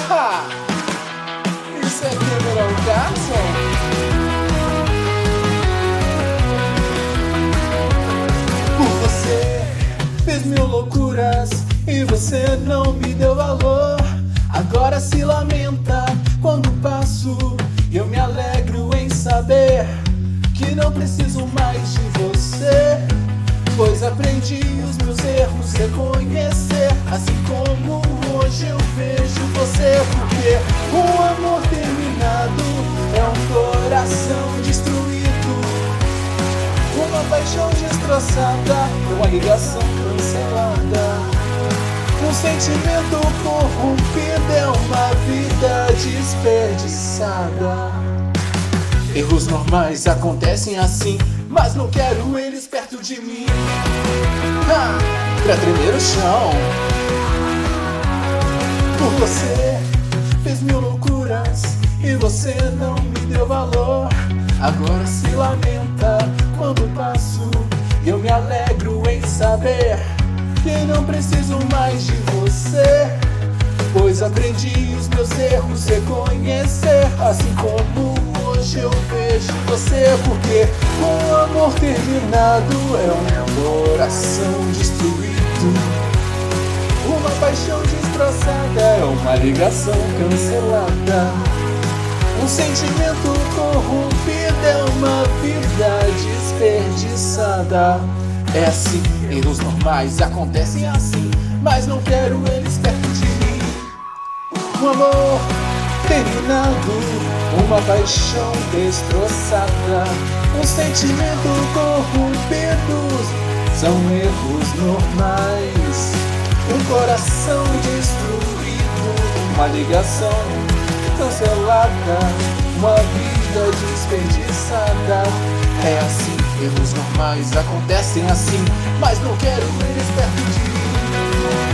Ha! Isso é Cameron Carson? Por você fiz mil loucuras e você não me deu valor. Agora se lamenta quando passo e eu me alegro em saber que não preciso mais de você, pois aprendi os meus erros reconhecer. Assim como hoje eu vejo você, porque um amor terminado é um coração destruído, uma paixão destroçada, uma ligação cancelada. Um sentimento corrompido é uma vida desperdiçada. Erros normais acontecem assim, mas não quero eles perto de mim. Pra tremer o chão. Por você fiz mil loucuras e você não me deu valor. Agora se lamenta quando passo e eu me alegro em saber que não preciso mais de você, pois aprendi os meus erros reconhecer. Assim como hoje eu vejo você, porque um amor terminado é um coração destruído, uma paixão destroçada é uma ligação cancelada. Um sentimento corrompido é uma vida desperdiçada. É assim, erros normais acontecem assim, mas não quero eles perto de mim. Um amor terminado, uma paixão destroçada, um sentimento corrompido, são erros normais. Um coração destruído, uma ligação cancelada, uma vida desperdiçada. É assim, erros normais acontecem assim, mas não quero eles perto de mim.